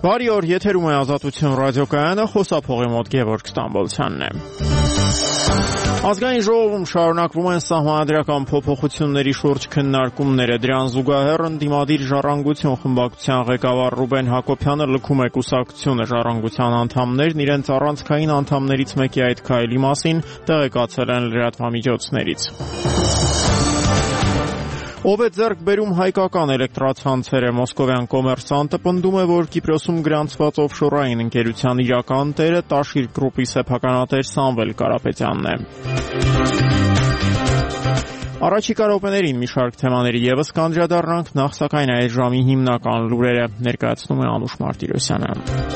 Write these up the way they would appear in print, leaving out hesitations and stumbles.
Բարի օր, եթերում է Ազատություն ռադիոկայանը, խոսափողի մոտ Գևորգ Ստամբոլցյանն է։ Ազգային ժողովում շարունակվում են սահմանադրական փոփոխությունների շուրջ քննարկումները։ Դրան զուգահեռ ընդդիմադիր Ժառանգություն խմբակցության ղեկավար Ռուբեն Հակոբյանը լքում է կուսակցությունը։ Ժառանգության անդամներն իրենց առանցքային անդամներից մեկի այդ քայլի մասին տեղեկացել են լրատվամիջոցներից։ Ով է ձեռք բերում հայկական էլեկտրացանցերը, մոսկովյան կոմերսանտը պնդում է, որ Կիպրոսում գրանցված օֆշորային ընկերության իրական տերը Տաշիր գրուպի սեփականատեր Սամվել Կարապետյանն է։ Առաջիկա րոպեներին մի շարք թեմաների ևս կանդրադառնանք, նախ սակայն այդ ժամի հիմնական լուրերը ներկայացնում է Անուշ Մարտիրոսյանը։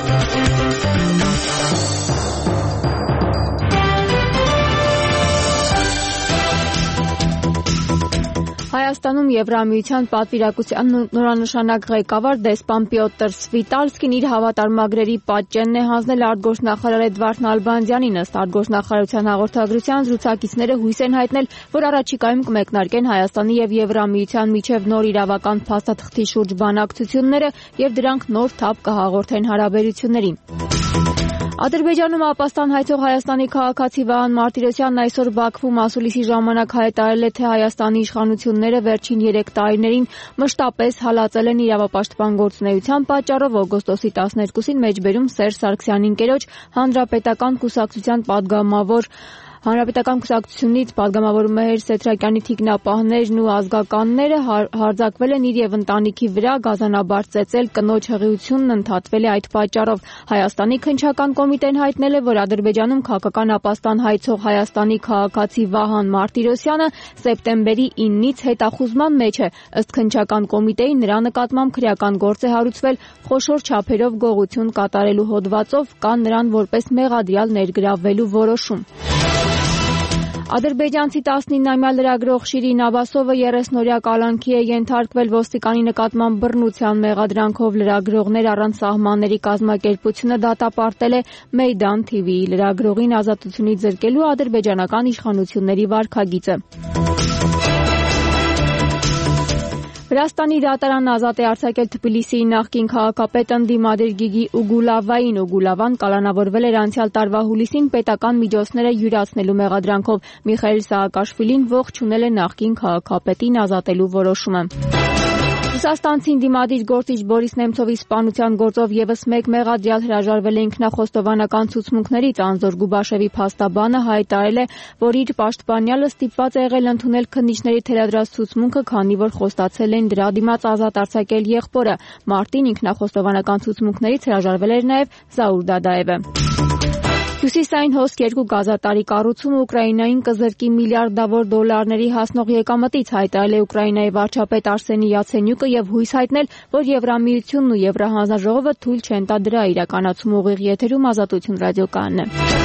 Հայաստանում Եվրամիության պատվիրակության նորանշանակ ղեկավար դեսպան Պյոտր Սվիտալսկին իր հավատարմագրերի պատճենն է հանձնել արտգործնախարար Էդվարդ Նալբանդյանին։ Ըստ արտգործնախարարության հաղորդագրության զրուցակիցները հույս են հայտնել, որ առաջիկայում կմեկնարկեն Հայաստանի եւ Եվրամիության միջև նոր իրավական փաստաթղթի շուրջ բանակցությունները եւ դրանք նոր թափ կհաղորդեն հարաբերություններին։ Ադրբեջանում ապաստան հայցող Հայաստանի քաղաքացի Վահան Մարտիրոսյանն այսօր Բաքվում ասուլիսի ժամանակ հայտարարել է, թե Հայաստանի իշխանությունները վերջին 3 տարիներին մշտապես հալածել են իրավապաշտպան գործունեության պատճառով օգոստոսի 12-ին մեջբերում Սերժ Սարգսյանի ընկերոջ Հանրապետական կուսակցության падգամավոր Հանրապետական կուսակցությունից падգամավորում է Հերժ Սեթրակյանի թիկնապահներն ու ազգականները հարձակվել են իր եւ ընտանիքի վրա, գազանաբար ծեծել, կնոջ հղիությունն ընդհատվել է այդ պատճառով։ Հայաստանի քննչական կոմիտեն հայտնել է, որ Ադրբեջանում քաղաքական ապաստան հայցող Հայաստանի քաղաքացի Վահան Մարտիրոսյանը սեպտեմբերի 9-ից հետախուզման մեջ է։ Ըստ քննչական կոմիտեի նրա նկատմամբ քրեական գործ է հարուցվել խոշոր չափերով գողություն կատարելու հոդվածով, կա նրան որպես մեղադրյալ ներգրավվելու որոշում։ Ադրբեջանցի 19-ամյա լրագրող Շիրին Աբասովը 30-օրյա կալանքի է ենթարկվել ոստիկանի նկատմամբ բռնության մեղադրանքով։ Լրագրողներ առանց սահմանների կազմակերպությունը դատապարտել է Մեյդան TV-ի լրագրողին ազատությունից զրկելու ադրբեջանական իշխանությունների վարքագիծը։ Վրաստանի դատարանն ազատ է արձակել Թբիլիսիի նախկին քաղաքապետ ընդդիմադիր Գիգի Ուգուլավային։ Ուգուլավան կալանավորվել էր անցյալ տարվա հուլիսին պետական միջոցները յուրացնելու մեղադրանքով։ Միխայիլ Սաակաշվիլին ողջունել է նախկին քաղաքապետին ազատելու որոշումը։ Ռուսաստանցի ընդդիմադիր գործիչ Բորիս Նեմցովի սպանության գործով ևս մեկ մեղադրյալ հրաժարվել է ինքնախոստովանական ցուցմունքներից։ Անզոր Գուբաշևի փաստաբանը հայտարարել է, որ իր պաշտպանյալը ստիպված է եղել ընդունել քննիչների թելադրած ցուցմունքը, քանի որ խոստացել են դրա դիմաց ազատ արձակել եղբորը։ Մարտին ինքնախոստովանական ցուցմունքներից հրաժարվել էր նաև Զաուր Դադաևը։ Հյուսիսային հոսք 2 գազատարի կառուցումը Ուկրաինային կզրկի միլիարդավոր դոլարների հասնող եկամտից, հայտարարել է Ուկրաինայի վարչապետ Արսենի Յացենյուկը եւ հույս հայտնել, որ Եվրամիությունն ու Եվրահանձնաժողովը թույլ չեն տա դրա իրականացումը։ Ուղիղ եթերում Ազատություն ռադիոկայանն է։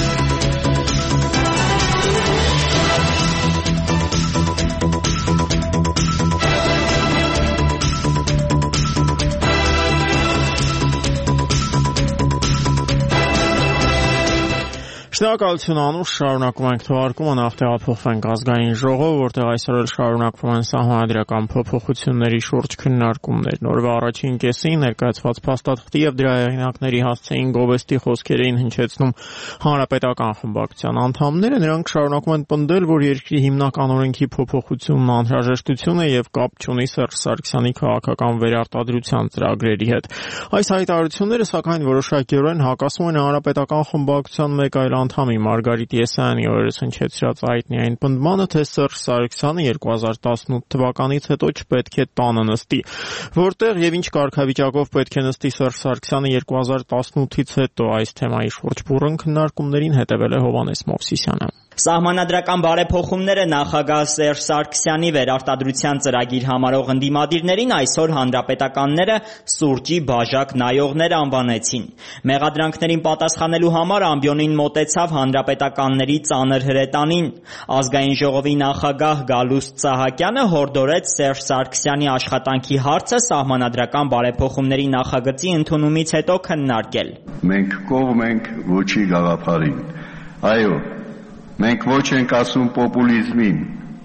Շնորհակալություն Անուշ, շարունակում ենք թողարկումը, նախ տեղափոխվենք ազգային ժողով, որտեղ այսօր էլ շարունակվում են սահմանադրական փոփոխությունների շուրջ քննարկումներ։ Նորվա առաջին կեսին ներկայացված փաստաթղթի եւ դրա հեղինակների հասցեին գովեստի խոսքերին հնչեցնում Հանրապետական խմբակցության անդամները։ Նրանք շարունակում են պնդել, որ երկրի հիմնական օրենքի փոփոխությունն անհրաժեշտություն է եւ կապ չունի Սերժ Սարգսյանի քաղաքական վերարտադրության ծրագրերի հետ։ Այս հայտարարությունները սակայն որոշակիորեն հակասում են Հանրապետական խմբակցության մեկ այլ անդամի Մարգարիտ Եսայանի օրերս հնչեցրած այտնի այն պնդմանը, թե Սերժ Սարգսյանը 2018 թվականից հետո չպետք է տանը նստի, որտեղ եւ ինչ կարգավիճակով պետք է նստի Սերժ Սարգսյանը 2018-ից հետո այս թեմայի շուրջ բուրըն քննարկումներին հետևել է Հովհաննես Մովսիսյանը։ Սահմանադրական բարեփոխումները նախագահ Սերժ Սարգսյանի վերարտադրության ծրագիր համարող ընդդիմադիրներին այսօր հանրապետականները սուրճի բաժակ նայողներ անվանեցին։ Մեղադրանքներին պատասխանելու համար ամբիոնին մոտեցավ հանրապետականների ծանր հրետանին։ Ազգային ժողովի նախագահ Գալուստ Սահակյանը հորդորեց Սերժ Սարգսյանի աշխատանքի հարցը սահմանադրական բարեփոխումների նախագծի ընդունումից հետո քննարկել։ Մենք կողմ ենք ոչի գաղափարին։ Այո, մենք ոչ ենք ասում պոպուլիզմին,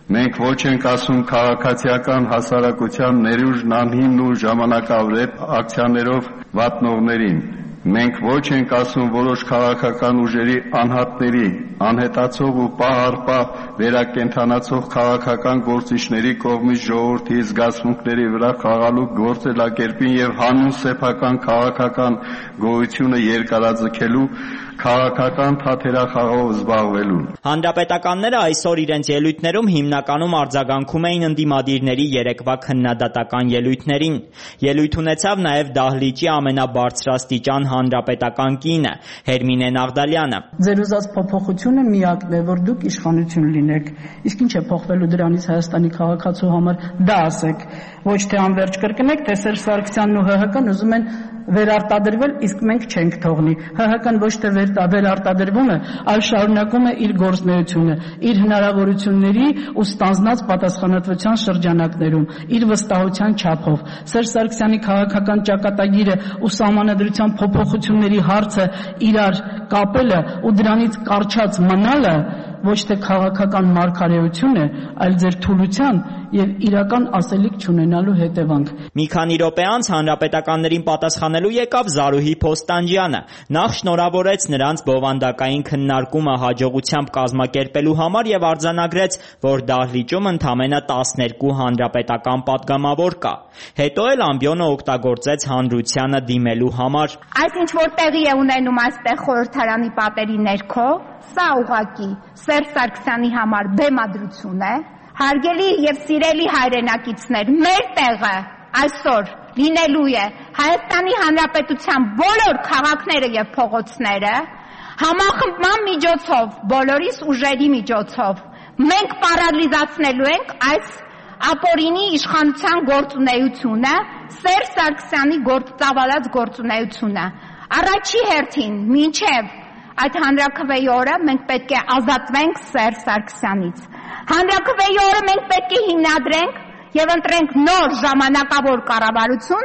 Մենք ոչ ենք ասում քաղաքացիական հասարակության ներուժն անհիմն ու ժամանակավրեպ ակցիաներով վատնողներին։ Մենք ոչ ենք ասում որոշ քաղաքական ուժերի անհատների, անհետացող ու պահ առ պահ վերակենդանացող քաղաքական գործիչների կողմից ժողովրդի զգացմունքների վրա խաղալու գործելակերպին եւ հանուն սեփական քաղաքական գոյությունը երկարաձգելու քաղաքական թաթերախաղով զբաղվելուն։ Հանրապետականները այսօր իրենց ելույթներում հիմնականում արձագանքում էին ընդդիմադիրների երեկվա քննադատական ելույթներին։ Ելույթ ունեցավ նաև դահլիճի ամենաբարձրաստիճան հանրապետական կինը Հերմինե Նաղդալյանը։ Ձեր ուզած փոփոխությունը միակն է, որ դուք իշխանություն լինեք։ Իսկ ինչ է փոխվելու դրանից Հայաստանի քաղաքացու համար, դա ասեք։ Ոչ թե անverջ կրկնեք, թե Սերժ Սարգսյանն ու ՀՀԿ-ն ուզում են վերարտադրվել, իսկ մենք չենք թողնի։ ՀՀԿ-ն ոչ թե վերարտադրվում է, այլ շարունակում է իր գործունեությունը, իր հնարավորությունների ու ստանձնած պատասխանատվության շրջանակներում, իր վստահության չափով։ Սերժ Սարգսյանի քաղաքական ճակատագիրը ու սահմանադրության փոփոխությունների հարցը իրար կապելը ու դրանից կարճած մնալը ոչ թե քաղաքական մարգարեություն է, այլ ձեր թուլության եւ իրական ասելիք չունենալու հետևանք։ Մի քանի րոպե անց հանրապետականներին պատասխանելու եկավ Զարուհի Փոստանջյանը։ Նախ շնորհավորեց նրանց բովանդակային քննարկումը հաջողությամբ կազմակերպելու համար եւ արձանագրեց, որ դահլիճում ընդամենը 12 հանրապետական պատգամավոր կա։ Հետո էլ ամբիոնը օգտագործեց հանրությանը դիմելու համար։ Այս ինչ որ տեղի է ունենում այստեղ խորհրդարանի պատերի ներքո, սա ուղղակի Սերժ Սարգսյանի համար բեմադրություն է։ Հարգելի եւ սիրելի հայրենակիցներ, մեր տեղը այսօր լինելու է Հայաստանի Հանրապետության բոլոր քաղաքները եւ փողոցները համախմբման միջոցով, բոլորիս ուժերի միջոցով։ Մենք պարալիզացնելու ենք այս ապօրինի իշխանության գործունեությունը, Սերժ Սարգսյանի ծավալած գործունեությունը։ Առաջի հերթին, մինչև այդ հանրաքվեի օրը մենք պետք է ազատվենք Սերժ Սարգսյանից։ Հանրաքվեի օրը մենք պետք է հիմնադրենք եւ ընտրենք նոր ժամանակավոր կառավարություն։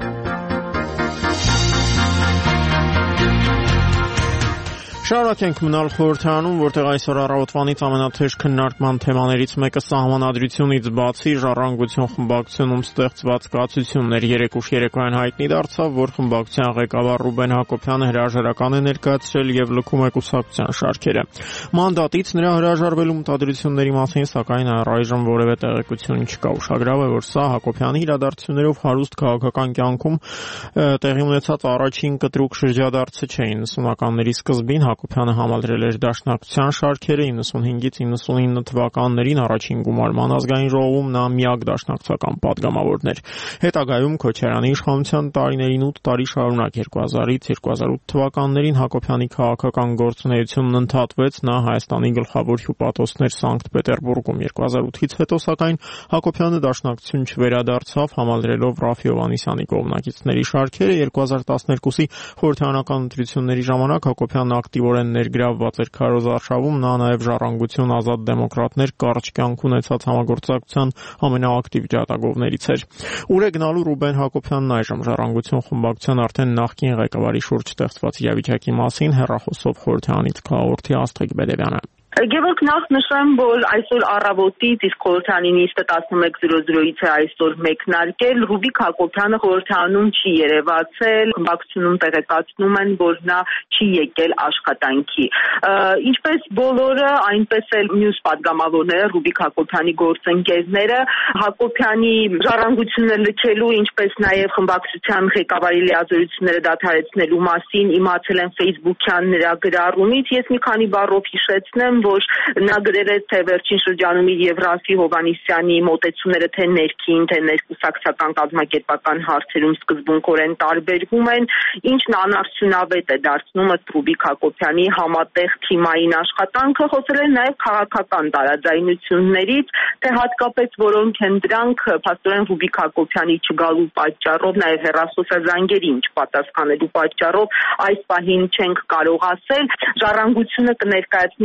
Շարունակենք մնալ խորհրդարանում, որտեղ այսօր առավոտվանից ամենաթեժ քննարկման թեմաներից մեկը սահմանադրությունից բացի ժառանգություն խմբակցությունում ստեղծված կացություններ։ Երեկուշ երեկոյան հայտնի դարձավ, որ խմբակցության ղեկավար Ռուբեն Հակոբյանը հրաժարական է ներկայացրել եւ լքում է կուսակցության շարքերը։ Մանդատից նրա հրաժարվելու մտադրությունների մասին սակայն առայժմ որևէ տեղեկություն չկա։ Ուշագրավ է, որ սա Հակոբյանի իրադարձություններով հարուստ քաղաքական կյանքում տեղի ունեցած առաջին կտրուկ շրջադարձը չէ։ 90-ականների սկզբին Հակոբյանը համալրել էր Դաշնակցության շարքերը 95-ից 99 թվականներին առաջին գումարման ազգային ժողովում նա միակ դաշնակցական պատգամավորն էր։ Հետագայում Քոչարյանի իշխանության տարիներին 8 տարի շարունակ 2000-ից 2008 թվականներին Հակոբյանի քաղաքական գործունեությունն ընդհատվեց, նա Հայաստանի գլխավոր հյուպատոսներ Սանկտ Պետերբուրգում 2008-ից հետո սակայն Հակոբյանը դաշնակցություն չվերադարձավ, համալրելով Ռաֆի Հովհաննիսյանի կողմնակիցների շարքերը 2012-ի խորհրդարանական ընտրությունների ժամանակ Հակոբյանն ակտիվորեն ներգրավված էր քարոզարշավում, նա նաև Ժառանգություն ազատ դեմոկրատներ կարճ կյանք ունեցած համագործակցության ամենաակտիվ ջատագովներից էր։ Ուր է գնալու Ռուբեն Հակոբյանն այժմ Ժառանգություն խմբակցության արդեն նախկին ղեկավարի շուրջ ստեղծված իրավիճակի մասին հեռախոսով խորհրդարանից հաղորդի Աստղիկ Բեդևյանը։ Գևորգ, նախ նշեմ, որ այսօր առավոտից իսկ խորհրդարանի նիստը 11:00-ից է այսօր մեկնարկել, Ռուբիկ Հակոբյանը խորհրդարանում չի երևացել, խմբակցությունում տեղեկացնում են, որ նա չի եկել աշխատանքի։ Ինչպես բոլորը, այնպես էլ մյուս պատգամավորները, Ռուբիկ Հակոբյանի գործընկերները, Հակոբյանի ժառանգությունը լքելու, ինչպես նաև խմբակցության ղեկավարի լիազորությունները դադարեցնելու մասին իմացել են Facebook-յան նրա գրառումից։ Ես մի քանի բառով հիշեցնեմ, որ նա գրել է, թե վերջին շրջանում եւ Ռաֆի Հովհաննիսյանի մոտեցումները թե ներքին, թե ներկուսակցական կազմակերպական հարցերում սկզբունքորեն տարբերվում են, ինչն անարդյունավետ է դարձնում ըստ Ռուբիկ Հակոբյանի համատեղ թիմային աշխատանքը, խոսել է նաեւ քաղաքական տարաձայնություններից, թե հատկապես որոնք են դրանք փաստորեն Ռուբիկ Հակոբյանի չգալու պատճառով, նաեւ հեռախոսազանգերին չպատասխանելու պատճառով այս պահին չենք կարող ասել։ Ժառանգությունը կներկայացնի Զարուհի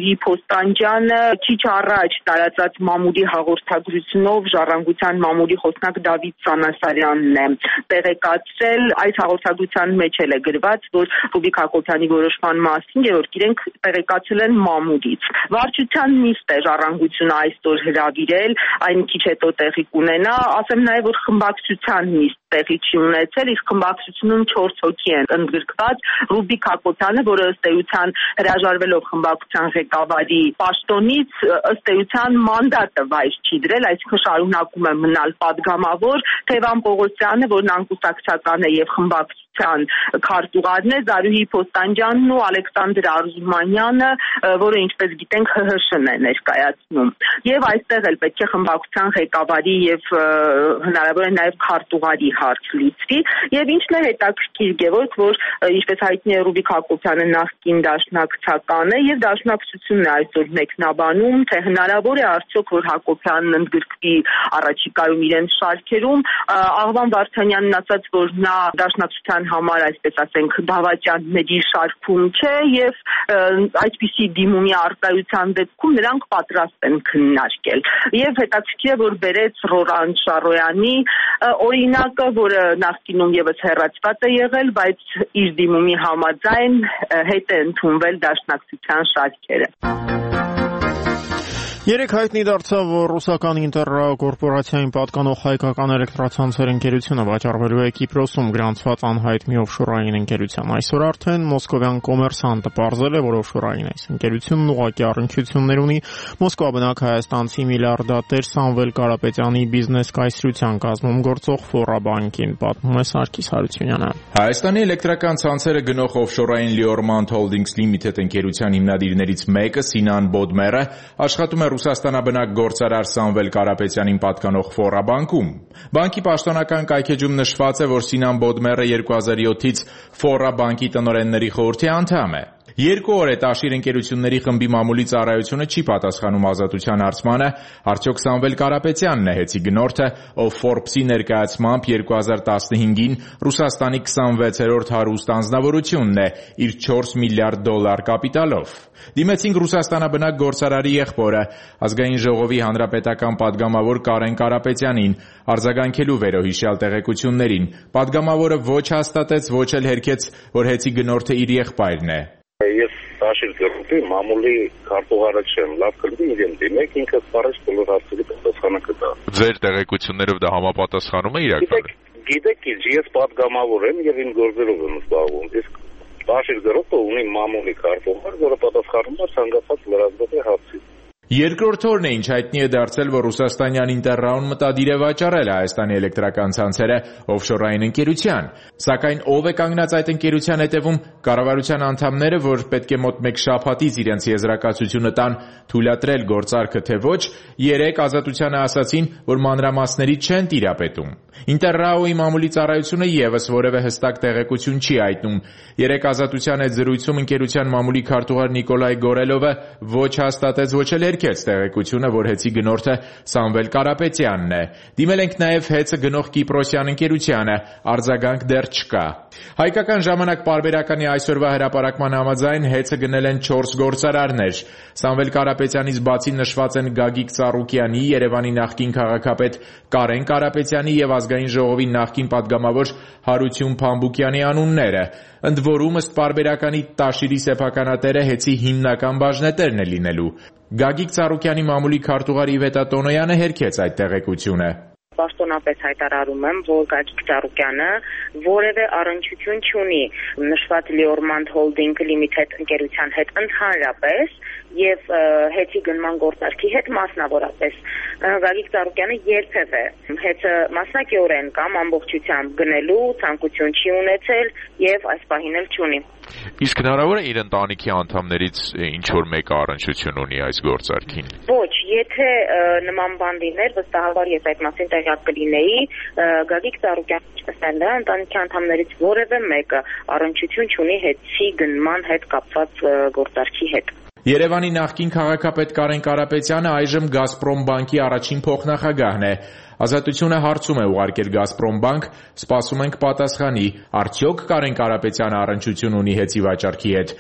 Զարուհի Փոստանջյանը քիչ առաջ տարածած մամուլի հաղորդագրությունով Ժառանգության մամուլի խոսնակ Դավիթ Սանասարյանն է տեղեկացրել, այս հաղորդագրության մեջ էլ է գրված, որ Ռուբիկ Հակոբյանի որոշման մասին երրորդ իրենք տեղեկացել են մամուլից։ Վարչության նիստ է Ժառանգությունը այսօր հրավիրել, այն քիչ հետո տեղի կունենա, ասեմ նաև, որ խմբակցության նիստ տեղի չի ունեցել, իսկ խմբակցությունում 4 հոգի են ընդգրկված, Ռուբիկ Հակոբյանը, որը ըստ էության հրաժարվելով խմբակցության ղեկավարի պաշտոնից, ըստ էության մանդատը վայր չի դրել, այսինքն շարունակում է մնալ падգամավոր, Թևան Պողոսյանը, որն անկուսակցական է եւ խմբակցության քարտուղարն է, Զարուհի Փոստանջյանն ու Ալեքսանդր Արզումանյանը, որը ինչպես գիտենք ՀՀՇ-ն է ներկայացնում։ Եվ այստեղ էլ պետք է խմբակցության ղեկավարի եւ հնարավոր է նաեւ քարտուղարի հարց լուծվի, եւ ինչն է հետաքրքիր Գևորգ, որ ինչպես հայտնի է Ռուբիկ Հակոբյանը նախկին դաշնակցական է եւ դաշնակցությունն է այսօր մեկնաբանում, թե հնարավոր է արդյոք որ Հակոբյանն ընդգրկվի առաջիկայում իրենց շարքերում, Աղվան Վարդանյանն ասաց, որ նա դաշնակցության համար, այսպես ասենք, դավաճանների շարքում չէ եւ այդպիսի դիմումի արտահայտության դեպքում նրանք պատրաստ են քննարկել։ Եվ հետաքրքիր է, որ բերեց Ռորան Շարոյանի օրինակը, որը նախկինում եւս հեռացված է եղել, բայց իր դիմումի համաձայն հետ է ընդունվել դաշնակցության շարքերը։ Երեք հայտնի դարձավ, որ ռուսական Ինտերրաո կորպորացիային պատկանող հայկական էլեկտրացանցեր ընկերությունը վաճառվելու է Կիպրոսում գրանցված անհայտ մի օֆշորային ընկերության։ Այսօր արդեն մոսկովյան Կոմերսանտը պարզել է, որ օֆշորային այս ընկերությունն ուղղակի առնչություններ ունի Մոսկվա բնակ հայաստանցի միլիարդատեր Սամվել Կարապետյանի բիզնես կայսրության կազմում գործող Ֆորա բանկին, պատմում է Սարգիս Հարությունյանը։ Հայաստանի էլեկտրական ցանցերը գնող օֆշորային Liormont Holdings Limited ընկերության հիմնադիրներից մեկը Սինան Բոդմերը աշխատում է Ռուսաստանաբնակ գործարար Սամվել Կարապետյանին պատկանող Ֆորա բանկում։ Բանկի պաշտոնական կայքեջում նշված է, որ Սինան Բոդմերը 2007-ից Ֆորա բանկի տնօրենների խորհրդի անդամ է։ 2 օր է Տաշիր ընկերությունների խմբի մամուլի ծառայությունը չի պատասխանում ազատության հարցմանը, արդյոք Սամվել Կարապետյանն է հեծի գնորդը, ով Forbes-ի ներկայացմամբ 2015-ին Ռուսաստանի 26-րդ հարուստ անձնավորությունն է իր $4 միլիարդ կապիտալով։ Դիմեցինք Ռուսաստանաբնակ գործարարի եղբորը, ազգային ժողովի հանրապետական падգամավոր Կարեն Կարապետյանին, արձագանքելու վերոհիշյալ տեղեկություններին։ Падգամավորը ոչ հաստատեց, ոչ էլ հերքեց, որ հեծի գնորդը իր եղբայրն է։ Ես Տաշիր գյուղի մամուլի քարտուղարը չեմ, լավ կլինի իրեն դիմեք, ինքը սպառեց բոլոր հարցերի պատասխանը կտա։ Ձեր տեղեկություններով դա համապատասխանում է իրականում։ Գիտեք, ես падգամավոր եմ եւ իմ գործերով եմ զբաղվում։ Իսկ Տաշիր գյուղը ունի մամուլի քարտուղար, որը պատասխանում է ցանկացած լրացուցիչ հարցի։ Երկրորդ օրն է, ինչ հայտնի է դարձել, որ ռուսաստանյան Ինտերրաուն մտադիր է վաճառել Հայաստանի էլեկտրական ցանցերը օֆշորային ընկերության։ Սակայն ով է կանգնած այդ ընկերության հետևում, կառավարության անդամները, որ պետք է մոտ 1 շաբաթից իրենց եզրակացությունը տան թույլատրել գործարքը թե ոչ, 3 ազատությանը ասացին, որ մանրամասների չեն տիրապետում։ Ինտերրաոյի մամուլի ծառայությունը եւս որևէ հստակ տեղեկություն չի հայտնում։ 3 ազատության հետ զրույցում ընկերության մամուլի քարտուղար Նիկոլայ Գորելովը ոչ հաստատեց, ոչ էլ հերքեց տեղեկությունը, որ հեծի գնորդը Սամվել Կարապետյանն է։ Դիմել ենք նաև հեծը գնող Կիպրոսյան ընկերությանը, արձագանք դեռ չկա։ Հայկական ժամանակ պարբերականի այսօրվա հրապարակման համաձայն հեծը գնել են 4 գործարարներ։ Սամվել Կարապետյանից բացի նշված են Գագիկ Ծառուկյանի, Երևանի նախկին քաղաքապետ Կարեն Կարապետյանի եւ ազգային ժողովի նախկին падգամավոր Հարություն Փամբուկյանի անունները։ Ընդ որում ըստ պարբերականի Տաշիրի սեփականատերը հեծի հիմնական բաժնետերն է լինելու։ Գագիկ Ծառուկյանի մամուլի քարտուղար Իվետա Տոնոյանը հերքեց այդ տեղեկությունը։ Պաշտոնապես հայտարարում եմ, որ Գագիկ Ծառուկյանը որևէ առնչություն չունի նշված Liormont Holding Limited ընկերության հետ ընդհանրապես եւ հեծի գնման գործարքի հետ մասնավորապես։ Գագիկ Ծառուկյանը երբևէ հեծը մասնակիորեն կամ ամբողջությամբ գնելու ցանկություն չի ունեցել եւ այս պահին էլ չունի։ Իսկ հնարավոր է իր ընտանիքի անդամներից ինչ-որ մեկը առնչություն ունի այս գործարքին։ Ոչ, եթե նման բան լիներ, վստահաբար ես այդ մասին տեղյակ կլինեի, Գագիկ Ծառուկյանը ինչպես էլ ընտանիքի անդամներից որևէ մեկը առնչություն չունի հեծի գնման հետ կապված գործարքի հետ։ Երևանի նախկին քաղաքապետ Կարեն Կարապետյանը այժմ Գազպրոմ բանկի առաջին փոխնախագահն է։ Ազատությունը հարցում է ուղարկել Գազպրոմ բանկ, սպասում ենք պատասխանի, արդյոք Կարեն Կարապետյանը առնչություն ունի հեծի վաճառքի հետ։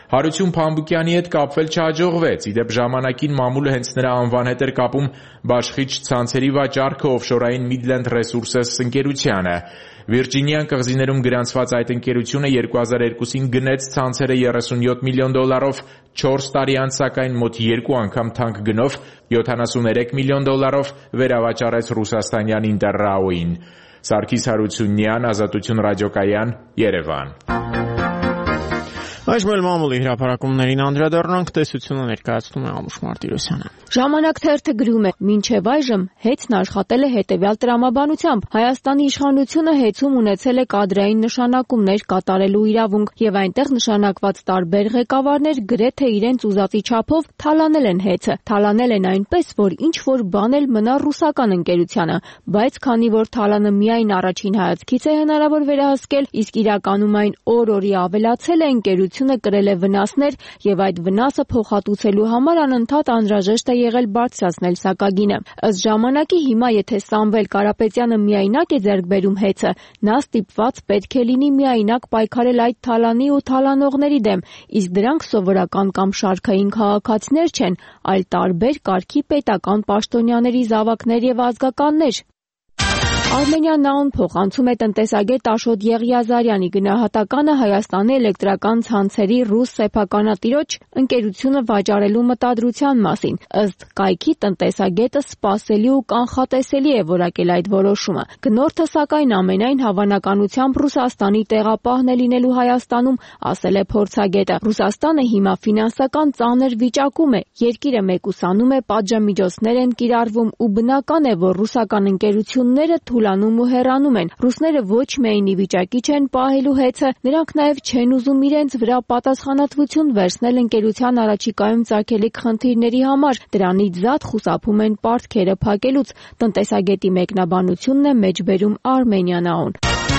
Հարություն Փամբուկյանի հետ կապվել չհաջողվեց, իդեպ ժամանակին մամուլը հենց նրա անվան հետ էր կապում բաշխիչ ցանցերի վաճառքը օֆշորային Midland Resources ընկերությանը։ Վիրջինիան կղզիներում գրանցված այդ ընկերությունը 2002-ին գնեց ցանցերը $37 միլիոն, 4 տարի անց սակայն մոտ 2 անգամ թանկ գնով $73 միլիոն վերավաճառեց ռուսաստանյան Ինտերրաոյին։ Սարգիս Հարությունյան, Ազատություն ռադիոկայան, Երևան։ Այժմ էլ մամուլի հրապարակումներին անդրադառնանք, տեսությունը ներկայացնում է Անուշ Մարտիրոսյանը։ Ժամանակ թերթը գրում է. մինչև այժմ հեծն աշխատել է հետևյալ տրամաբանությամբ. Հայաստանի իշխանությունը հեծում ունեցել է կադրային նշանակումներ կատարելու իրավունք եւ այնտեղ նշանակված տարբեր ղեկավարներ գրեթե իրենց ուզածի չափով թալանել են հեծը։ Թալանել են այնպես, որ ինչ որ բան էլ մնա ռուսական ընկերությանը, բայց քանի որ թալանը միայն առաջին հայացքից է հնարավոր վերահսկել, իսկ իրականում այն օր-օրի ավելացել է, ընկերությունը կրել է վնասներ եւ այդ վնասը փոխհատուցելու համար անընդհատ անհրաժեշտ է եղել բարձրացնել սակագինը։ Ըստ ժամանակի հիմա եթե Սամվել Կարապետյանը միայնակ է ձեռք բերում հեծը, նա ստիպված պետք է լինի միայնակ պայքարել այդ թալանի ու թալանողների դեմ, իսկ դրանք սովորական կամ շարքային քաղաքացիներ չեն, այլ տարբեր կարգի պետական պաշտոնյաների զավակներ եւ ազգականներ։ Armenian Now-ն փոխանցում է տնտեսագետ Աշոտ Եղիազարյանի գնահատականը Հայաստանի էլեկտրական ցանցերի ռուս սեփականատիրոջ ընկերությունը վաճառելու մտադրության մասին։ Ըստ կայքի տնտեսագետը սպասելի ու կանխատեսելի է որակել այդ որոշումը։ Գնորդը սակայն ամենայն հավանականությամբ Ռուսաստանի տեղապահն է լինելու Հայաստանում, ասել է փորձագետը։ Ռուսաստանը հիմա ֆինանսական ծանր վիճակում է, երկիրը մեկուսանում է, պատժամիջոցներ են կիրառվում ու բնական է, որ ռուսական ընկերությունները թուլանում ու հեռանում են։ Ռուսները ոչ միայն ի վիճակի չեն պահելու հեծը, նրանք նաև չեն ուզում իրենց վրա պատասխանատվություն վերցնել ընկերության առաջիկայում ծագելիք խնդիրների համար։ Դրանից զատ խուսափում են պարտքերը փակելուց։ Տնտեսագետի մեկնաբանությունն է մեջբերում Armenian Now-ն։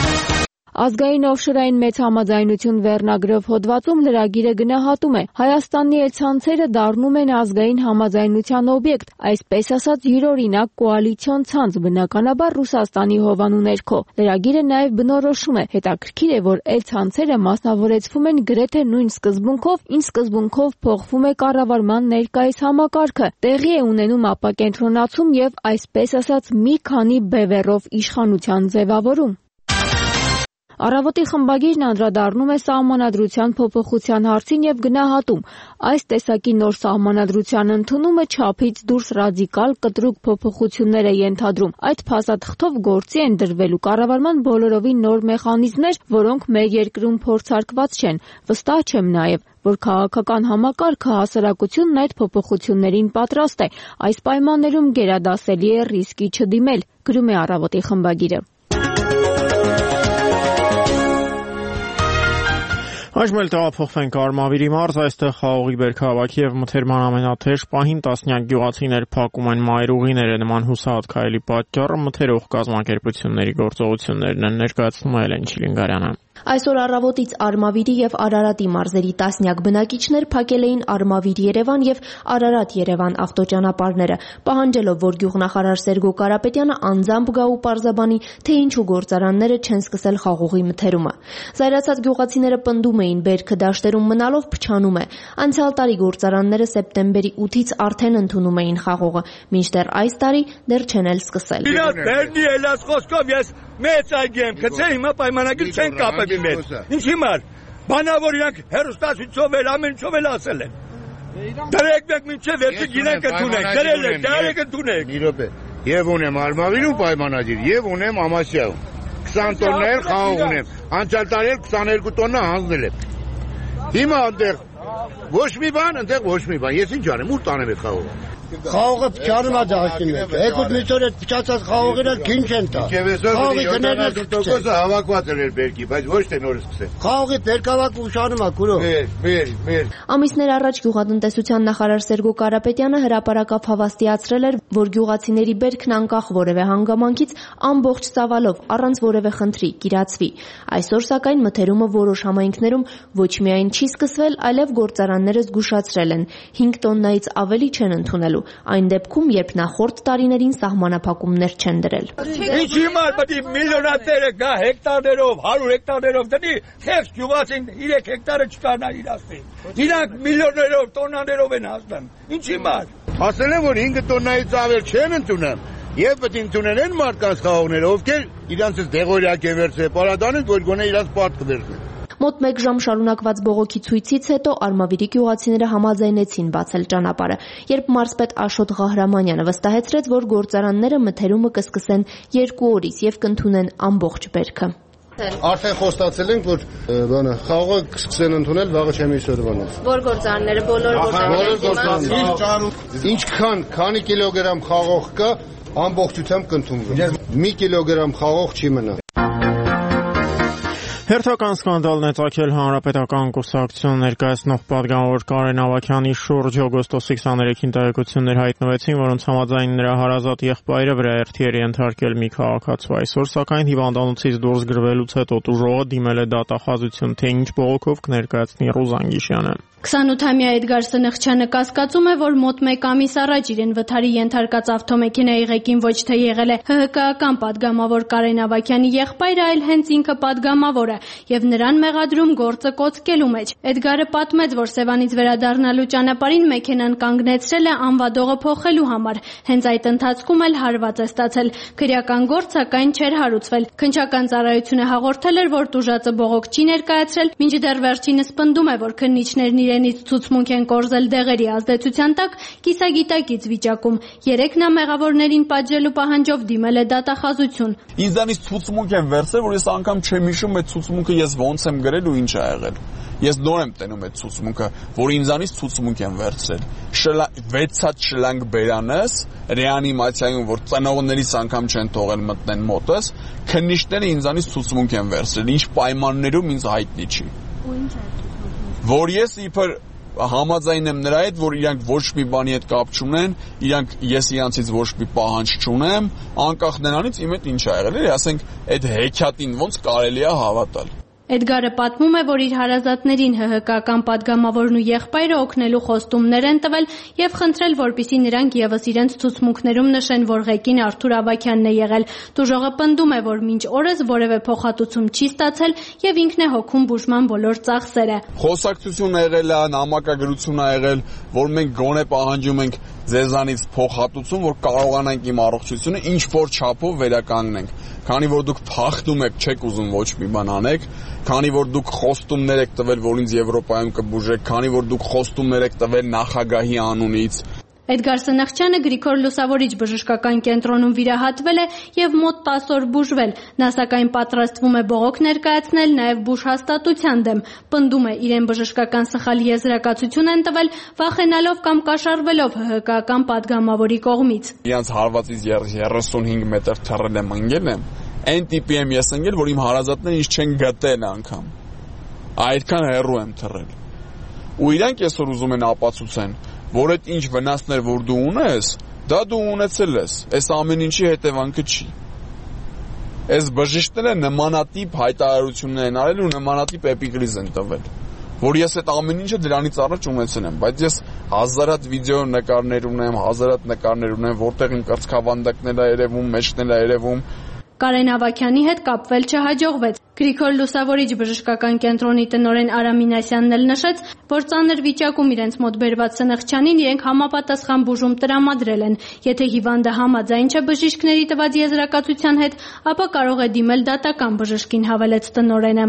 Ազգային օֆշորային մեծ համաձայնություն վերնագրով հոդվածում լրագիրը գնահատում է. Հայաստանի ցանցերը դառնում են ազգային համաձայնության օբյեկտ, այսպես ասած յուրօրինակ կոալիցիոն ցանց, բնականաբար Ռուսաստանի հովանու ներքո։ Լրագիրը նաև բնորոշում է. հետաքրքիր է, որ ցանցերը մասնավորեցվում են գրեթե նույն սկզբունքով, ինչ սկզբունքով փոխվում է կառավարման ներկայիս համակարգը, տեղի է ունենում ապակենտրոնացում եւ այսպես ասած մի քանի բևեռով իշխանության ձևավորում։ Առավոտի խմբագիրն անդրադառնում է սահմանադրության փոփոխության հարցին եւ գնահատում. այս տեսակի նոր սահմանադրության ընդունումը չափից դուրս ռադիկալ կտրուկ փոփոխություններ է ենթադրում։ Այդ փաստաթղթով գործի են դրվելու կառավարման բոլորովին նոր մեխանիզմներ, որոնք մեր երկրում փորձարկված չեն։ Վստահ չեմ նաեւ, որ քաղաքական համակարգը հասարակությունն այդ փոփոխություններին պատրաստ է։ Այս պայմաններում գերադասելի է ռիսկի չդիմել, գրում է Առավոտի խմբագիրը։ Այժմ էլ տեղափոխվենք Արմավիրի մարզ, այստեղ խաղողի բերքահավաքի եւ մթերման ամենաթեժ պահին տասնյակ գյուղացիներ փակում են մայրուղիները, նման հուսահատ քայլի պատճառը մթերող կազմակերպությունների գործողություններն են, ներկայացնում է Էլեն Չիլինգարյանը։ Այսօր առավոտից Արմավիրի եւ Արարատի մարզերի տասնյակ բնակիչներ փակել էին Արմավիր-Երևան եւ Արարատ-Երևան ավտոճանապարհները, պահանջելով, որ գյուղնախարար Սերգո Կարապետյանը անձամբ գա ու պարզաբանի, թե ինչու գործարանները չեն սկսել խաղողի մթերումը։ Զայրացած գյուղացիները պնդում էին, բերքը դաշտերում մնալով փչանում է։ Անցյալ տարի գործարանները սեպտեմբերի 8-ից արդեն ընդունում էին խաղողը, մինչդեռ այս տարի դեռ չեն էլ սկսել։ Մեծ այգեմ, գցե հիմա պայմանագիր չեն կապել մեծ։ Ինչ հիմար, բանավոր իրանք հերոստացույցով էլ ամեն ինչով էլ ասել են։ Դրեք մեկ մինչև վերջը գինենք ընդունենք, դրել եք, դարեք ընդունենք։ Մի րոպե, եւ ունեմ Արմավիրում պայմանագիր, եւ ունեմ Ամասիայում։ 20 տոններ խաղող ունեմ, անցյալ տարի 22 տոննա հանձնել եմ։ Հիմա այնտեղ ոչ մի բան, այնտեղ ոչ մի բան, ես ինչ անեմ, ուր տանեմ այդ խաղողը։ Խաղողը փչանում է դաշտի մեջ։ Եկուտ միջօր այդ փչացած խաղողերը քինչ են տա։ Խաղողի գներն հավաքված էր բերքի, բայց ոչ թե նորից սկսել։ Խաղողի բերքավաք ուշանում է քուրո։ Մեր։ Ամիսներ առաջ գյուղատնտեսության նախարար Սերգո Կարապետյանը հրապարակավ հավաստիացրել էր, որ գյուղացիների բերքն անկախ որևէ հանգամանքից ամբողջ ծավալով առանց որևէ խնդրի կիրացվի։ Այսօր սակայն մթերումը որոշ համայնքներում ոչ միայն չի սկսվել, այլև գործարանները զգուշացրել են 5 տոննայից ավելի չեն ընդունելու։ ստանալու, այն դեպքում, երբ նախորդ տարիներին սահմանափակումներ չեն դրել։ Ինչի համար պետք է միլիոնատերը գա հեկտարներով, 100 հեկտարներով դնի, խեղճ գյուղացին 3 հեկտարը չկարնա իրացնի։ Իրանք միլիոներով, տոննաներով են հասնում։ Ինչի համար։ Ասել են, որ 5 տոննայից ավել չեն ընդունում։ Եվ պետք է ընդունեն այն մարդկանց խաղողները, ովքեր իրանցից դեղորյակ են վերցրել, պարադանեն, որ գոնե իրանց պարտք կվերցնեն։ Մոտ 1 ժամ շարունակված բողոքի ցույցից հետո Արմավիրի գյուղացիները համաձայնեցին բացել ճանապարհը, երբ մարզպետ Աշոտ Ղահրամանյանը վստահեցրեց, որ գործարանները մթերումը կսկսեն 2 օրից եւ կընդունեն ամբողջ բերքը։ Արդեն խոստացել ենք, որ խաղողը կսկսեն ընդունել վաղը չեմիսորվանից։ Որ գործարանները բոլոր գործարանները ինչքան քանի կիլոգրամ խաղող կա, ամբողջությամբ կընդունվի։ Մի կիլոգրամ խաղող չի մնա։ Հերթական սկանդալն է ծագել հանրապետական կուսակցություն ներկայացնող պատգամավոր Կարեն Ավագյանի շուրջ օգոստոսի 23-ին տեղեկություններ հայտնվեցին, որոնց համաձայն նրա հարազատ եղբայրը վրաերթի էր ենթարկել մի քաղաքացու։ Այսօր սակայն հիվանդանոցից դուրս գրվելուց հետո տուժողը դիմել է դատախազություն, թե ինչ բողոքով կներկայացնի Ռուզան Գիշյանը։ 28-ամյա Էդգար Սնխչյանը կասկածում է, որ մոտ 1 ամիս առաջ իրեն վթարի ենթարկած ավտոմեքենայի ղեկին ոչ թե եղել է ՀՀԿ-ական պատգամավոր Կարեն Ավագյանի եղբայրը, այլ հենց ինքը պատգամավորը եւ նրան մեղադրում գործը կոծկելու մեջ։ Էդգարը պատմեց, որ Սևանից վերադառնալու ճանապարհին մեքենան կանգնեցրել է անվադողը փոխելու համար։ Հենց այդ ընթացքում էլ հարված է ստացել։ Քրեական գործ սակայն չէր հարուցվել։ Քննչական ծառայությունը հաղորդել էր, որ տուժածը բողոք չի ներկայացրել, մինչդեռ վերջինս պնդում է, որ քննիչներն իրենից ցուցմունք են կորզել դեղերի ազդեցության տակ կիսագիտակից վիճակում։ 3 նա մեղավորներին պատժելու պահանջով դիմել է դատախազություն։ Ինձանից ցուցմունք են վերցրել, որ ես անգամ չեմ հիշում այդ ցուցմունքը ես ոնց եմ գրել ու ինչ ա եղել։ Ես նոր եմ տենում այդ ցուցմունքը, որ ինձանից ցուցմունք են վերցրել։ 6 հատ շլանգ բերանս ռեանիմացիայում, որ ծնողներից անգամ չեն թողել մտնեն մոտս, քննիչները ինձանից ցուցմունք են վերցրել, ինչ պայմաններում ինձ հայտնի չի։ Ու ինչ է։ Որ ես իբր համաձայն եմ նրա հետ, որ իրանք ոչ մի բանի հետ կապ չունեն, ես իրանցից ոչ մի պահանջ չունեմ, անկախ նրանից իմ հետ ինչ ա եղել, ասենք այդ հեքիաթին ոնց կարելի է հավատալ։ Էդգարը պատմում է, որ իր հարազատներին ՀՀԿ-ական պատգամավորն ու եղբայրը օգնելու խոստումներ են տվել եւ խնդրել, որպեսզի նրանք եւս իրենց ցուցմունքներում նշեն, որ ղեկին Արթուր Ավագյանն է եղել։ Տուժողը պնդում է, որ մինչ օրս որևէ փոխհատուցում չի ստացել եւ ինքն է հոգում բուժման բոլոր ծախսերը։ Խոսակցություն եղել է, նամակագրություն ա եղել, որ մենք գոնե պահանջում ենք ձեզանից փոխհատուցում, որ կարողանանք իմ առողջությունը ինչ որ չափով վերականգնենք։ Քանի որ դուք փախնում եք, չեք ուզում ոչ մի բան անեք, քանի որ դուք խոստումներ եք տվել, որ ինձ Եվրոպայում կբուժեք, քանի որ դուք խոստումներ եք տվել նախագահի անունից։ Էդգար Սնխչյանը Գրիգոր Լուսավորիչ բժշկական կենտրոնում վիրահատվել է եւ մոտ 10 օր բուժվել։ Նա սակայն պատրաստվում է բողոք ներկայացնել նաեւ բուժհաստատության դեմ։ Պնդում է, իրեն բժշկական սխալ եզրակացություն են տվել, վախենալով կամ կաշառվելով ՀՀԿ-ական պատգամավորի կողմից։ Իրանց հարվածից 35 մետր թռել եմ ընկել եմ, այն տիպի եմ ես ընկել, որ իմ հարազատները ինձ չեն գտել անգամ։ Այդքան հեռու եմ թռել։ Ու իրանք այսօր ուզում են ապացուցեն, որ այդ ինչ վնասներ որ դու ունես, դա դու ունեցել ես, այս ամեն ինչի հետևանքը չի։ Այս բժիշկները նմանատիպ հայտարարություններ են արել ու նմանատիպ էպիկրիզ են տվել, որ ես այդ ամեն ինչը դրանից առաջ ունեցել եմ, բայց ես հազարատ վիդեո նկարներ ունեմ, հազարատ նկարներ ունեմ, որտեղ իմ կրծքավանդակներ ա երևում, մեջքներ ա երևում։ Կարեն Ավագյանի հետ կապվել չհաջողվեց։ Գրիգոր Լուսավորիչ բժշկական կենտրոնի տնօրեն Արամ Մինասյանն էլ նշեց, որ ծանր վիճակում իրենց մոտ բերված Սնխչյանին իրենք համապատասխան բուժում տրամադրել են։ Եթե հիվանդը համաձայն չէ բժիշկների տված եզրակացության հետ, ապա կարող է դիմել դատական բժշկին, հավելեց տնօրենը։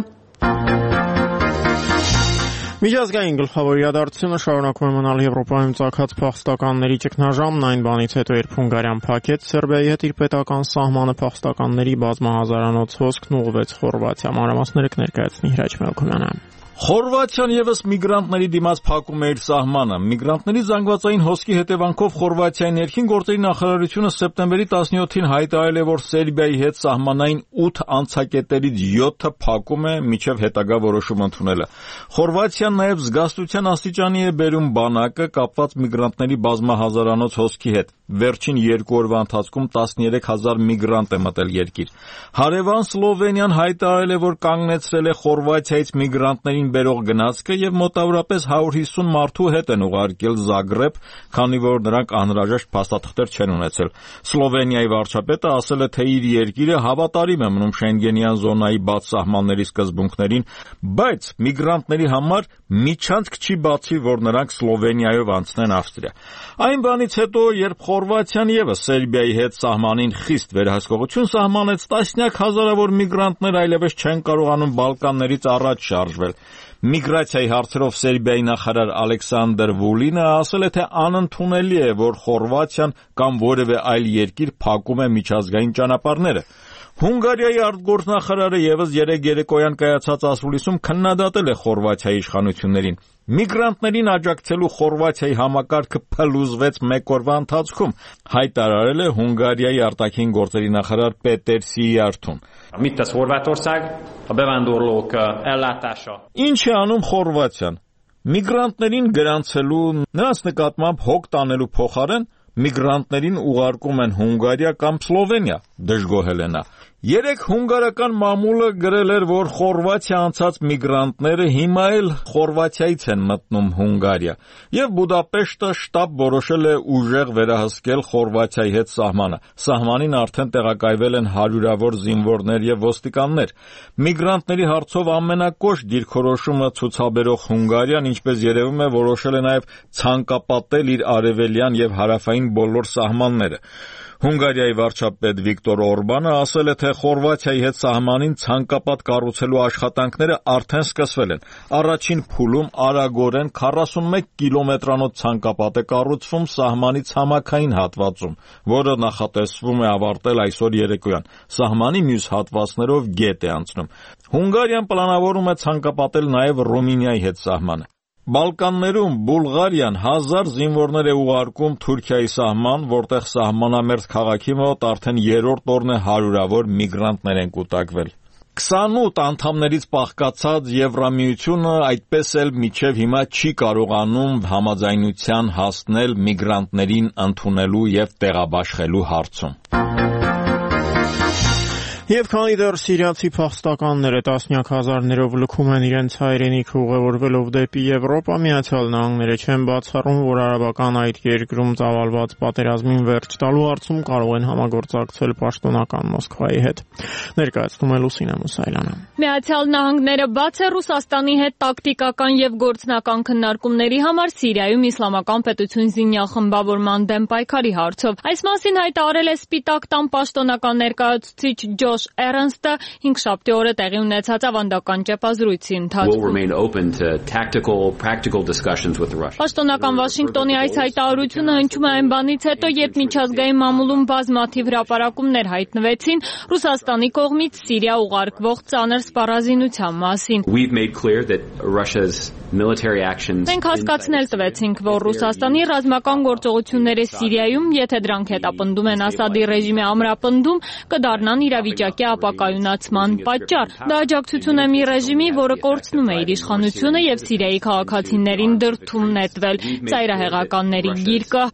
Միջազգային գլխավոր իրադարձությունը շարունակում է մնալ Եվրոպայում ծագած փախստականների ճգնաժամն այն բանից հետո, երբ Հունգարիան փակեց Սերբիայի հետ իր պետական սահմանը, փախստականների բազմահազարանոց հոսքն ուղղվեց Խորվաթիա։ Մանրամասները կներկայացնի Հրաչ Մելքոնյանը։ Խորվաթիան եւս միգրանտների դիմաց փակում է իր սահմանը։ Միգրանտների զանգվածային հոսքի հետևանքով Խորվաթիայի ներքին գործերի նախարարությունը սեպտեմբերի 17-ին հայտարարել է, որ Սերբիայի հետ սահմանային 8 անցակետերից 7-ը փակում է մինչև հետագա որոշում ընդունելը։ Խորվաթիան նաեւ զգաստության աստիճանի է բերում բանակը կապված միգրանտների բազմահազարանոց հոսքի հետ։ վերջին 2 օրվա ընթացքում 13000 միգրանտ է մտել երկիր։ Հարևան Սլովենիան հայտարարել է, որ կանգնեցրել է Խորվաթիայից միգրանտներին բերող գնացքը եւ մոտավորապես 150 մարդու հետ են ուղարկել Զագրեբ, քանի որ նրանք անհրաժեշտ փաստաթղթեր չեն ունեցել։ Սլովենիայի վարչապետը ասել է, թե իր երկիրը հավատարիմ է մնում Շենգենյան զոնայի բաց սահմանների սկզբունքներին, բայց միգրանտների համար միջանցք չի բացի, որ նրանք Սլովենիայով անցնեն Ավստրիա։ Այն բանից հետո, երբ Խորվաթիան եւս Սերբիայի հետ սահմանին խիստ վերահսկողություն սահմանեց, տասնյակ հազարավոր միգրանտներ այլևս չեն կարողանում Բալկաններից առաջ շարժվել։ Միգրացիայի հարցերով Սերբիայի նախարար Ալեքսանդր Վուլինը ասել է, թե անընդունելի է, որ Խորվաթիան կամ որևէ այլ երկիր փակում է միջազգային ճանապարհները։ Հունգարիայի արտգործնախարարը եւս երեկոյան կայացած ասուլիսում քննադատել է Խորվաթիայի իշխանություններին։ Միգրանտներին աջակցելու Խորվաթիայի համակարգը փլուզվեց 1 օրվա ընթացքում, հայտարարել է Հունգարիայի արտաքին գործերի նախարար Պետեր Սիյարտուն։ Ինչ է անում Խորվաթիան։ Միգրանտներին գրանցելու, նրանց նկատմամբ հոգ տանելու փոխարեն միգրանտներին ուղարկում են Հունգարիա կամ Սլովենիա, դժգոհել է նա։ Երեկ հունգարական մամուլը գրել էր, որ Խորվաթիա անցած միգրանտները հիմա էլ Խորվաթիայից են մտնում Հունգարիա, եւ Բուդապեշտը շտապ որոշել է ուժեղ վերահսկել Խորվաթիայի հետ սահմանը։ Սահմանին արդեն տեղակայվել են հարյուրավոր զինվորներ եւ ոստիկաններ։ Միգրանտների հարցով ամենակոշտ դիրքորոշումը ցուցաբերող Հունգարիան, ինչպես երևում է, որոշել է նաեւ ցանկապատել իր արևելյան եւ հարավային բոլոր սահմանները։ Հունգարիայի վարչապետ Վիկտոր Օրբանը ասել է, թե Խորվաթիայի հետ սահմանին ցանկապատ կառուցելու աշխատանքները արդեն սկսվել են։ Առաջին փուլում արագորեն 41 կիլոմետրանոց ցանկապատ է կառուցվում սահմանի ցամաքային հատվածում, որը նախատեսվում է ավարտել այսօր երեկոյան։ Սահմանի մյուս հատվածներով գետ է անցնում։ Հունգարիան պլանավորում է ցանկապատել նաև Ռումինիայի հետ սահմանը։ Բալկաններում Բուլղարիան 1000 զինվորներ է ուղարկում Թուրքիայի սահման, որտեղ սահմանամերձ քաղաքի մոտ արդեն 3-րդ օրն է հարյուրավոր միգրանտներ են կուտակվել։ 28 անդամներից բաղկացած Եվրամիությունը այդպես էլ մինչև հիմա չի կարողանում համաձայնության հասնել միգրանտներին ընդունելու եւ տեղաբաշխելու հարցում։ Եվ քանի դեռ սիրիացի փախստականները տասնյակ հազարներով լքում են իրենց հայրենիքը ուղևորվելով դեպի Եվրոպա, Միացյալ Նահանգները չեն բացառում, որ արաբական այդ երկրում ծավալված պատերազմին վերջ տալու հարցում կարող են համագործակցել պաշտոնական Մոսկվայի հետ։ Ներկայացնում է Լուսինե Մուսայելյանը։ Միացյալ Նահանգները բաց է Ռուսաստանի հետ տակտիկական եւ գործնական քննարկումների համար Սիրիայում իսլամական պետություն զինյալ խմբավորման դեմ պայքարի հարցով։ Այս մասին հայտարարել է Սպիտակ տան պաշտոնական ներկայացուցիչ Ջոշ Էրնստը հինգշաբթի օրը տեղի ունեցած ավանդական ճեպազրույցի ընթացքում։ Պաշտոնական Վաշինգտոնի այս հայտարարությունը հնչում է այն բանից հետո, երբ միջազգային մամուլում բազմաթիվ հրապարակումներ հայտնվեցին Ռուսաստանի կողմից Սիրիա ուղարկվող ծանր սպառազինության մասին։ Մենք հասկացնել տվեցինք, որ Ռուսաստանի ռազմական գործողությունները Սիրիայում, եթե դրանք հետապնդում են Ասադի ռեժիմի ամրապնդում, կդառնան իրավիճակի ապակայունացման պատճառ։ Դա աջակցություն է մի ռեժիմի, որը կորցնում է իր իշխանությունը եւ Սիրիայի քաղաքացիներին դրդում նետվել ծայրահեղականների գիրկը։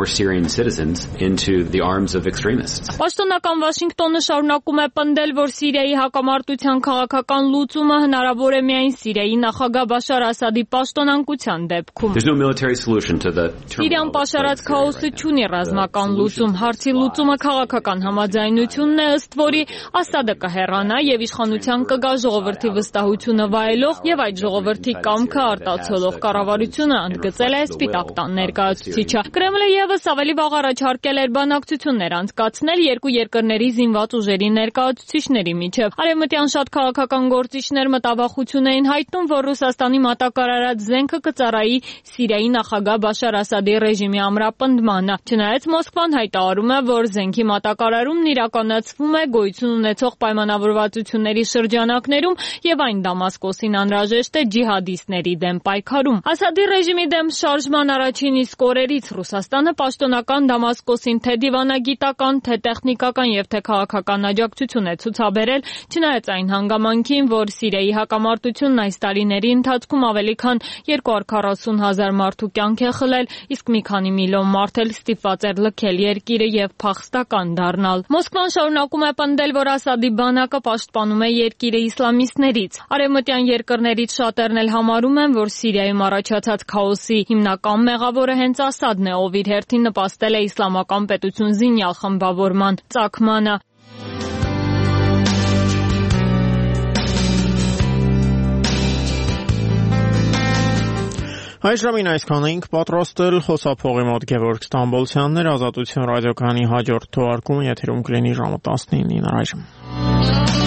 Պաշտոնական Վաշինգտոնը շարունակում է պնդել, որ Սիրիայի հակամարտության քաղաքական լուծումը հնարավոր է միայն Սիրիայի նախագահ Բաշար Ասադի պաշտոնանկության դեպքում։ Սիրիան պաշարած քաոսը չունի ռազմական լուծում, հարցի լուծումը քաղաքական համաձայնությունն է, ըստ որի Ասադը կհեռանա եւ իշխանության կգա ժողովրդի վստահությունը վայելող եւ այդ ժողովրդի կամքը արտացոլող կառավարությունը, ընդգծել է Սպիտակ տան ներկայացուցիչը։ Կրեմլը եւս ավելի վաղ առաջարկել էր բանակցություններ անցկացնել երկու երկրների զինված ուժերի ներկայացուցիչների միջև։ Արևմտյան շատ քաղաքական գործիչներ մտավախություն էին հայտնում, որ Ռուսաստանի մատակարարած զենքը կծառայի Սիրիայի նախագահ Բաշար Ասադի ռեժիմի ամրապնդմանը։ Չնայած Մոսկվան հայտարարում է, որ զենքի մատակարարումն իրականացվում է գոյություն ունեցող պայմանավորվածությունների շրջանակներում եւ այն Դամասկոսին անհրաժեշտ է ջիհադիստների դեմ պայքարում։ Ասադի ռեժիմի դեմ շարժման առաջին իսկ օրերից Ռուսաստանը պաշտոնական Դամասկոսին թե դիվանագիտական, թե տեխնիկական եւ թե քաղաքական աջակցություն է ցուցաբերել, չնայած այն հանգամանքին, որ Սիրիայի հակամարտությունն այս տարիների ընթացքում ավելի քան 240,000 մարդու կյանք է խլել, իսկ մի քանի միլիոն մարդ էլ ստիպված էր լքել երկիրը եւ փախստական դառնալ։ Մոսկվան շարունակում է պնդել, որ Ասադի բանակը պաշտպանում է երկիրը իսլամիստներից։ Արևմտյան երկրներից շատերն էլ համարում են, որ Սիրիայում առաջացած քաոսի հիմնական մեղավորը հենց Ասադն է, ով իր հերթին նպաստել է իսլամական պետություն զինյալ խմբավորման ծագմանը։ Այժմին այսքան էինք պատրաստել, խոսափողի մոտ Գևորգ Ստամբոլցյանն էր, Ազատություն ռադիոկայանի հաջորդ թողարկումը եթերում կլինի ժամը 19-ին առայժմ։